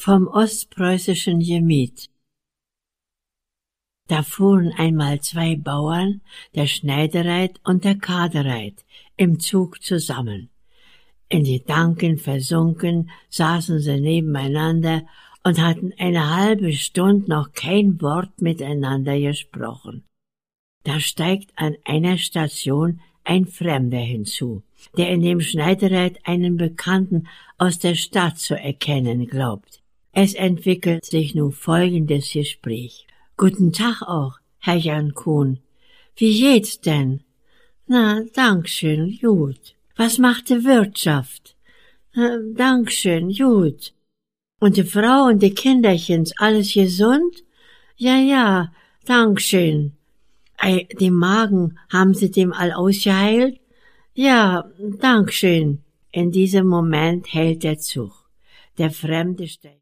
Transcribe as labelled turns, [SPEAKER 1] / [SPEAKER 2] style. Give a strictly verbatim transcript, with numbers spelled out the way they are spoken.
[SPEAKER 1] Vom ostpreußischen Gemüt. Da fuhren einmal zwei Bauern, der Schneidereit und der Kadereit, im Zug zusammen. In Gedanken versunken saßen sie nebeneinander und hatten eine halbe Stunde noch kein Wort miteinander gesprochen. Da steigt an einer Station ein Fremder hinzu, der in dem Schneidereit einen Bekannten aus der Stadt zu erkennen glaubt. Es entwickelt sich nun folgendes Gespräch. »Guten Tag auch, Herr Jan Kuhn. Wie geht's denn?« »Na, Dankeschön, gut. Was macht die Wirtschaft?« »Na, Dankeschön, gut. Und die Frau und die Kinderchens, alles gesund?« »Ja, ja, Dankeschön.« »Ei, den Magen, haben Sie dem all ausgeheilt?« »Ja, Dankeschön.« In diesem Moment hält der Zug. Der Fremde steigt